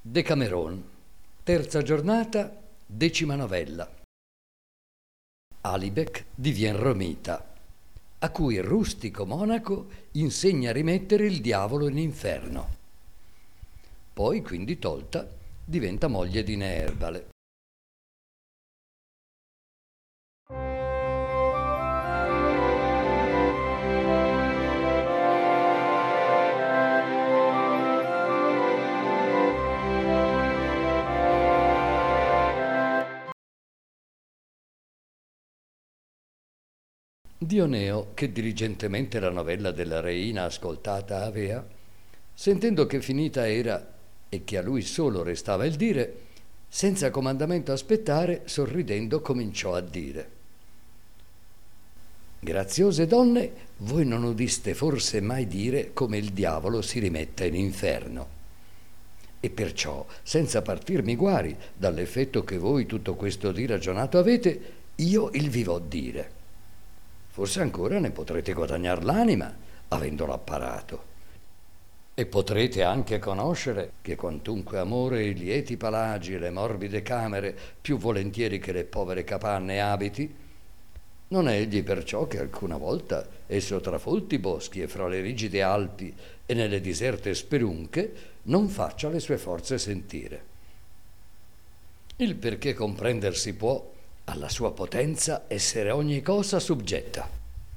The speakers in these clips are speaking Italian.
Decameron, terza giornata, 10ª novella. Alibek divien romita, a cui Rustico monaco insegna a rimettere il diavolo in inferno. Poi, quindi tolta, diventa moglie di Neerbale. Dioneo, che diligentemente la novella della reina ascoltata avea, sentendo che finita era e che a lui solo restava il dire, senza comandamento aspettare, sorridendo cominciò a dire: graziose donne, voi non udiste forse mai dire come il diavolo si rimetta in inferno. E perciò, senza partirmi guari dall'effetto che voi tutto questo di ragionato avete, io il vi vo dire. Forse ancora ne potrete guadagnar l'anima, avendolo apparato. E potrete anche conoscere che quantunque amore i lieti palagi e le morbide camere più volentieri che le povere capanne abiti, non è egli perciò che alcuna volta esso tra folti boschi e fra le rigide Alpi e nelle diserte spelunche non faccia le sue forze sentire. Il perché comprender si può alla sua potenza essere ogni cosa suggetta.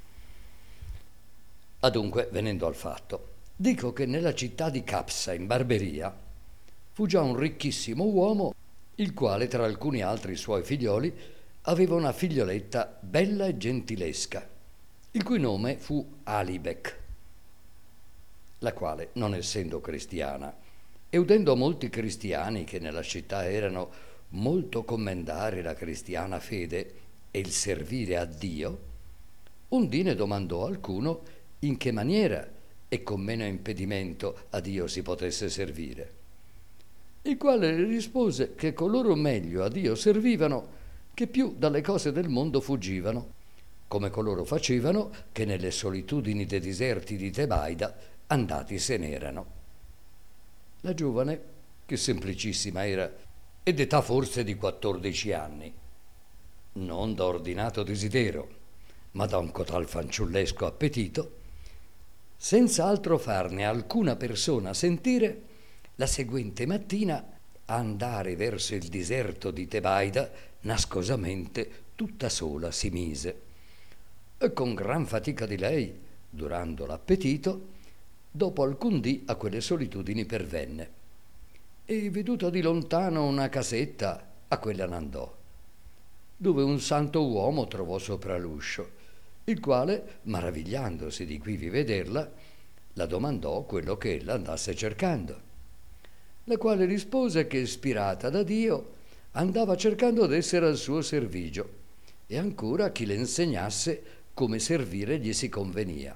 Adunque, venendo al fatto, dico che nella città di Capsa, in Barberia, fu già un ricchissimo uomo, il quale tra alcuni altri suoi figlioli aveva una figlioletta bella e gentilesca, il cui nome fu Alibek, la quale, non essendo cristiana, e udendo molti cristiani che nella città erano molto commendare la cristiana fede e il servire a Dio, un dì ne domandò alcuno in che maniera e con meno impedimento a Dio si potesse servire, il quale le rispose che coloro meglio a Dio servivano che più dalle cose del mondo fuggivano, come coloro facevano che nelle solitudini dei deserti di Tebaida andati se n'erano. La giovane, che semplicissima era, ed età forse di 14 anni, non da ordinato desidero, ma da un cotal fanciullesco appetito, senza altro farne alcuna persona sentire, la seguente mattina a andare verso il diserto di Tebaida nascosamente tutta sola si mise, e con gran fatica di lei, durando l'appetito, dopo alcun dì a quelle solitudini pervenne, e veduta di lontano una casetta, a quella n'andò, dove un santo uomo trovò sopra l'uscio, il quale, maravigliandosi di quivi vederla, la domandò quello che ella andasse cercando, la quale rispose che, ispirata da Dio, andava cercando d'essere al suo servigio e ancora chi le insegnasse come servire gli si convenia.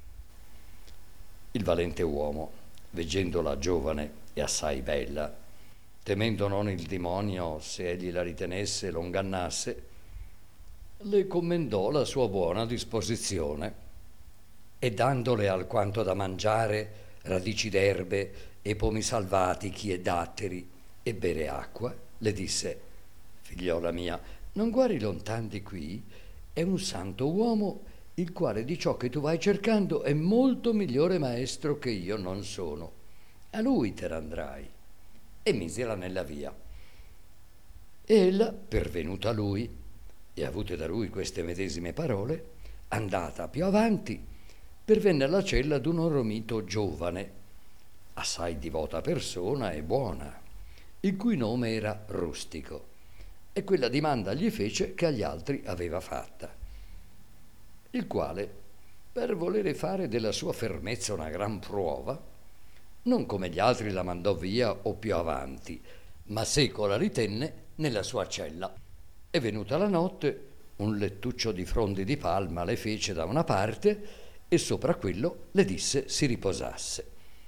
Il valente uomo, veggendola giovane e assai bella, temendo non il demonio se egli la ritenesse e lo ingannasse, le commendò la sua buona disposizione e dandole alquanto da mangiare, radici d'erbe e pomi salvatichi e datteri e bere acqua, le disse: figliola mia, non guari lontan di qui, è un santo uomo il quale di ciò che tu vai cercando è molto migliore maestro che io non sono. A lui te n'andrai. E misela nella via. E ella, pervenuta a lui e avute da lui queste medesime parole, andata più avanti, pervenne alla cella d'un romito giovane, assai divota persona e buona, il cui nome era Rustico, e quella dimanda gli fece che agli altri aveva fatta, il quale, per volere fare della sua fermezza una gran prova, non come gli altri la mandò via o più avanti, ma seco la ritenne nella sua cella. E venuta la notte, un lettuccio di frondi di palma le fece da una parte e sopra quello le disse si riposasse.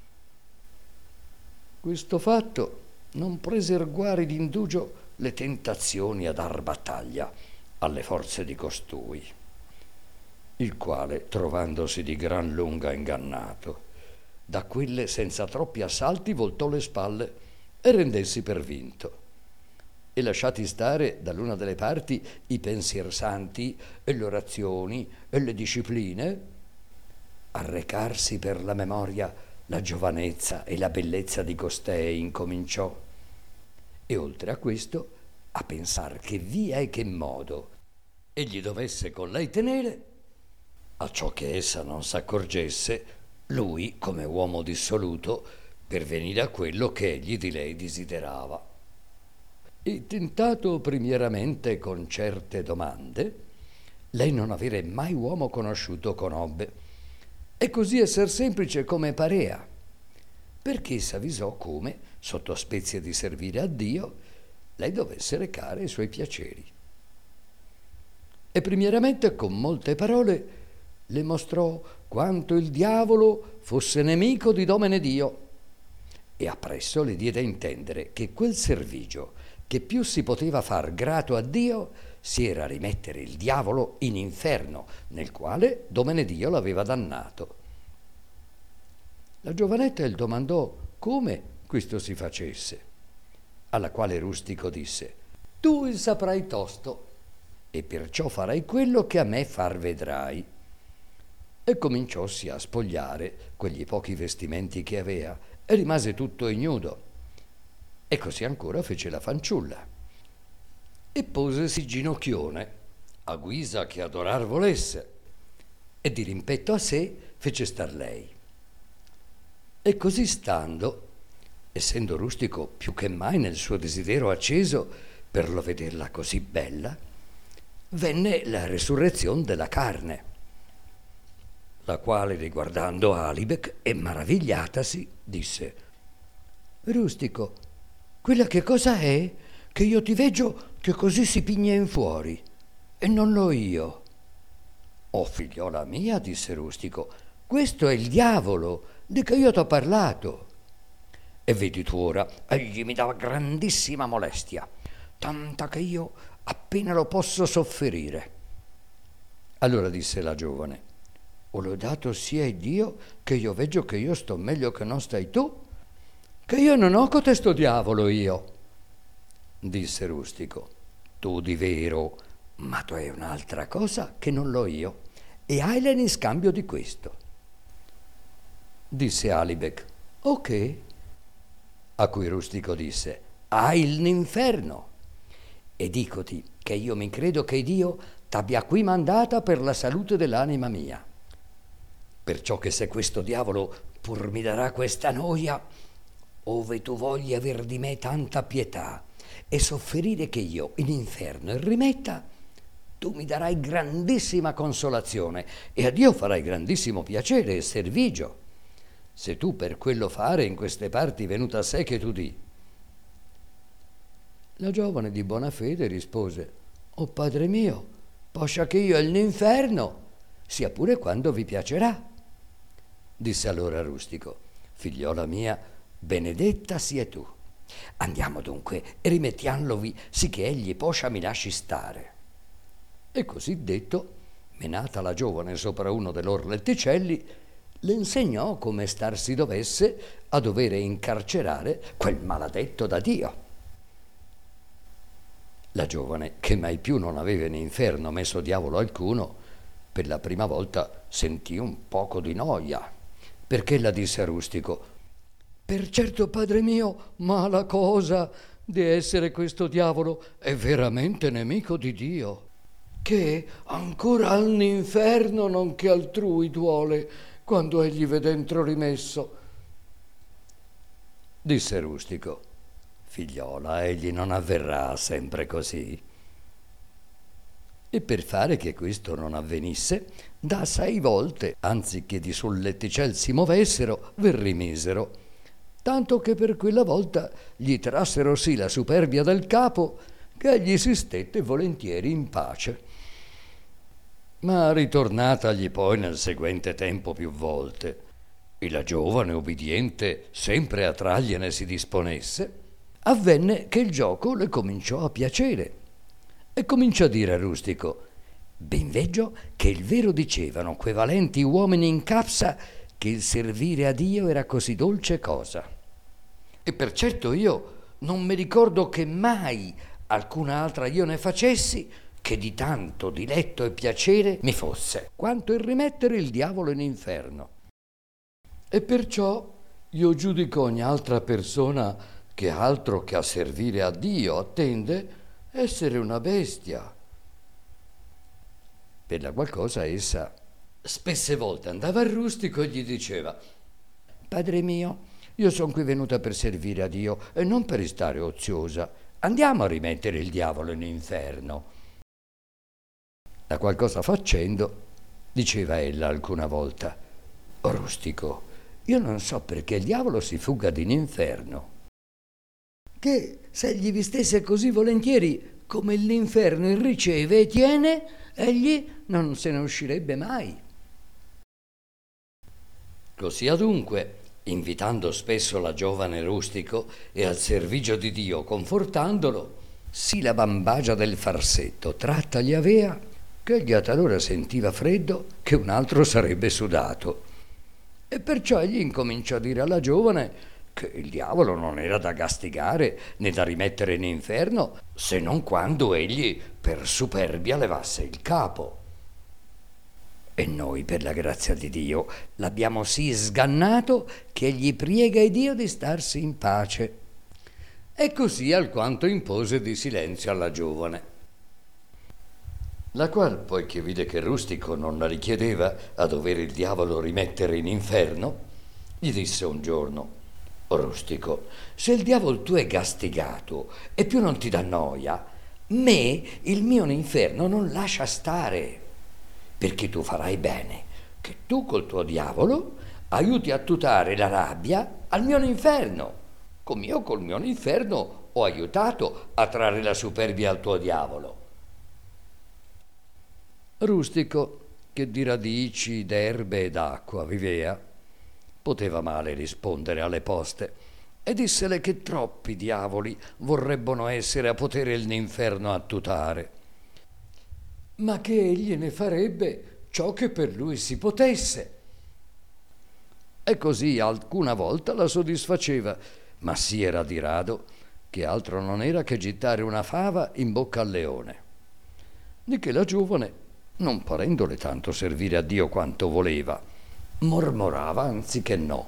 Questo fatto non preser guari d'indugio le tentazioni a dar battaglia alle forze di costui, il quale, trovandosi di gran lunga ingannato, da quelle senza troppi assalti voltò le spalle e rendessi per vinto. E lasciati stare dall'una delle parti i pensier santi e le orazioni e le discipline, a recarsi per la memoria la giovanezza e la bellezza di costei incominciò, e oltre a questo a pensar che via e che modo egli dovesse con lei tenere, a ciò che essa non s'accorgesse, lui, come uomo dissoluto, per venire a quello che egli di lei desiderava. E tentato primieramente con certe domande, lei non avere mai uomo conosciuto conobbe, e così esser semplice come parea, perché s'avvisò come, sotto spezie di servire a Dio, lei dovesse recare i suoi piaceri. E primieramente con molte parole le mostrò quanto il diavolo fosse nemico di Domine Dio, e appresso le diede a intendere che quel servigio che più si poteva far grato a Dio si era rimettere il diavolo in inferno, nel quale Domine Dio l'aveva dannato. La giovanetta il domandò come questo si facesse, alla quale Rustico disse: tu il saprai tosto, e perciò farai quello che a me far vedrai. E cominciossi a spogliare quegli pochi vestimenti che avea, e rimase tutto ignudo. E così ancora fece la fanciulla. E posesi ginocchione, a guisa che adorar volesse, e di rimpetto a sé fece star lei. E così stando, essendo Rustico più che mai nel suo desiderio acceso per lo vederla così bella, venne la resurrezione della carne, la quale, riguardando Alibek e maravigliatasi, disse: Rustico, quella che cosa è che io ti veggio che così si pigna in fuori, e non lo io? Oh, figliola mia, disse Rustico, questo è il diavolo di che io t'ho parlato. E vedi tu ora, egli mi dava grandissima molestia, tanta che io appena lo posso sofferire. Allora disse la giovane: o lodato sia Dio che io veggio che io sto meglio che non stai tu, che io non ho cotesto diavolo io. Disse Rustico: tu di vero, ma tu hai un'altra cosa che non l'ho io, e haile in scambio di questo. Disse Alibek: ok. A cui Rustico disse: hai l'inferno, e dicoti che io mi credo che Dio t'abbia qui mandata per la salute dell'anima mia. Perciò che se questo diavolo pur mi darà questa noia, ove tu voglia aver di me tanta pietà e sofferire che io in inferno il rimetta, tu mi darai grandissima consolazione e a Dio farai grandissimo piacere e servigio, se tu per quello fare in queste parti venuta a sé che tu di. La giovane di buona fede rispose: o padre mio, poscia che io all'inferno sia pure quando vi piacerà. Disse allora Rustico: figliola mia, benedetta sia tu. Andiamo dunque e rimettiamlovi sì che egli poscia mi lasci stare. E così detto, menata la giovane sopra uno de lor letticelli, le insegnò come star si dovesse a dovere incarcerare quel maladetto da Dio. La giovane, che mai più non aveva in inferno messo diavolo alcuno, per la prima volta sentì un poco di noia, perché la disse a Rustico: per certo, padre mio, mala cosa di essere questo diavolo, è veramente nemico di Dio, che ancora all'inferno non che altrui duole quando egli v'è dentro rimesso. Disse Rustico: figliola, egli non avverrà sempre così. E per fare che questo non avvenisse, da 6 volte, anziché di sul letticel si movessero, ver rimisero, tanto che per quella volta gli trassero sì la superbia del capo, che egli si stette volentieri in pace. Ma ritornatagli poi nel seguente tempo più volte, e la giovane ubbidiente sempre a tragliene si disponesse, avvenne che il gioco le cominciò a piacere, e cominciò a dire a Rustico: ben veggio che il vero dicevano quei valenti uomini in Capsa, che il servire a Dio era così dolce cosa. E per certo io non mi ricordo che mai alcuna altra io ne facessi che di tanto diletto e piacere mi fosse, quanto il rimettere il diavolo in inferno. E perciò io giudico ogni altra persona che altro che a servire a Dio attende essere una bestia. Per la qual cosa essa spesse volte andava al rustico e gli diceva: Padre mio, io sono qui venuta per servire a Dio e non per restare oziosa. Andiamo a rimettere il diavolo in inferno. La qual cosa facendo, diceva ella alcuna volta: O rustico, io non so perché il diavolo si fugga in inferno. Che se egli vi stesse così volentieri come l'inferno il riceve e tiene, egli non se ne uscirebbe mai. Così adunque, invitando spesso la giovane rustico e al servigio di Dio confortandolo, sì la bambagia del farsetto tratta gli avea che egli a talora sentiva freddo che un altro sarebbe sudato. E perciò egli incominciò a dire alla giovane che il diavolo non era da castigare né da rimettere in inferno se non quando egli per superbia levasse il capo. E noi, per la grazia di Dio, l'abbiamo sì sgannato che egli priega Dio di starsi in pace. E così alquanto impose di silenzio alla giovane, la qual, poiché vide che Rustico non la richiedeva a dover il diavolo rimettere in inferno, gli disse un giorno: O Rustico, se il diavolo tu è gastigato e più non ti dà noia, me il mio inferno non lascia stare, perché tu farai bene che tu col tuo diavolo aiuti a tutare la rabbia al mio inferno, come io col mio inferno ho aiutato a trarre la superbia al tuo diavolo. Rustico, che di radici, d'erbe e d'acqua vivea, poteva male rispondere alle poste e dissele che troppi diavoli vorrebbono essere a potere l'inferno attutare, ma che egli ne farebbe ciò che per lui si potesse. E così alcuna volta la soddisfaceva, ma sì era di rado che altro non era che gittare una fava in bocca al leone. Di che la giovane, non parendole tanto servire a Dio quanto voleva, mormorava anziché no.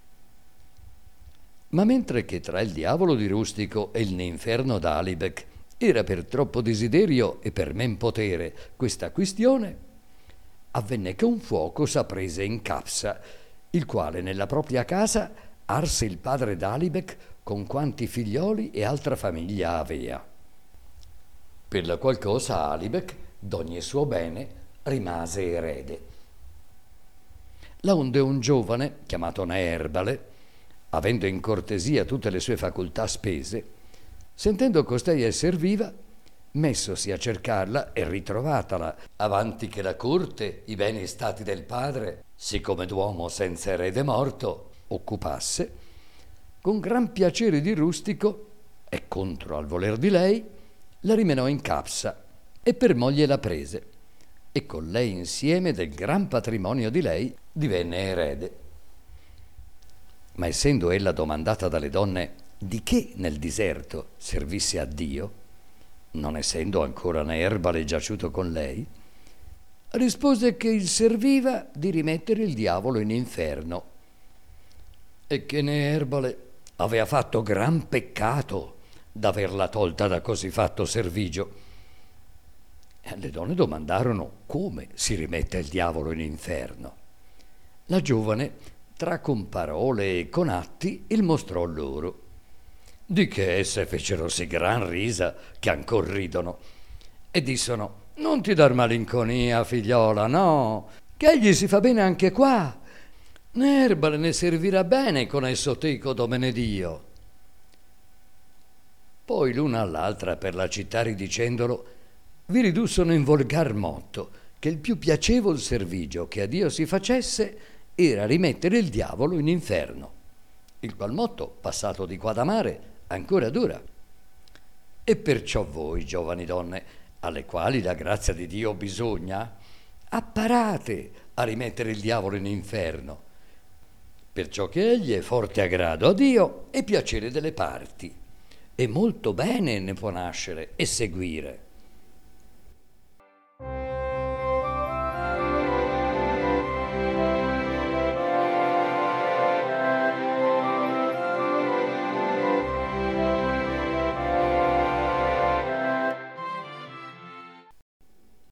Ma mentre che tra il diavolo di Rustico e l'inferno d'Alibek era per troppo desiderio e per men potere questa quistione, avvenne che un fuoco s'apprese in Capsa, il quale nella propria casa arse il padre d'Alibek con quanti figlioli e altra famiglia avea. Per la qual cosa Alibek, d'ogni suo bene, rimase erede. Laonde un giovane, chiamato Neerbale, avendo in cortesia tutte le sue facoltà spese, sentendo costei esser viva, messosi a cercarla e ritrovatala, avanti che la corte, i beni stati del padre, siccome d'uomo senza erede morto, occupasse, con gran piacere di Rustico, e contro al voler di lei, la rimenò in Capsa e per moglie la prese, e con lei insieme del gran patrimonio di lei divenne erede. Ma essendo ella domandata dalle donne di che nel diserto servisse a Dio, non essendo ancora Neerbale giaciuto con lei, rispose che il serviva di rimettere il diavolo in inferno e che Neerbale aveva fatto gran peccato d'averla tolta da così fatto servigio. Le donne domandarono come si rimette il diavolo in inferno. La giovane, tra con parole e con atti, il mostrò loro, di che esse fecero sì gran risa che ancor ridono, e dissono: non ti dar malinconia, figliola, no, che egli si fa bene anche qua. Nerbale ne servirà bene con esso teco domene Dio. Poi l'una all'altra per la città ridicendolo vi ridussono in volgar motto che il più piacevol servigio che a Dio si facesse era rimettere il diavolo in inferno, il qual motto, passato di qua da mare, ancora dura. E perciò voi, giovani donne, alle quali la grazia di Dio bisogna, apparate a rimettere il diavolo in inferno, perciò che egli è forte aggrado a Dio e piacere delle parti, e molto bene ne può nascere e seguire.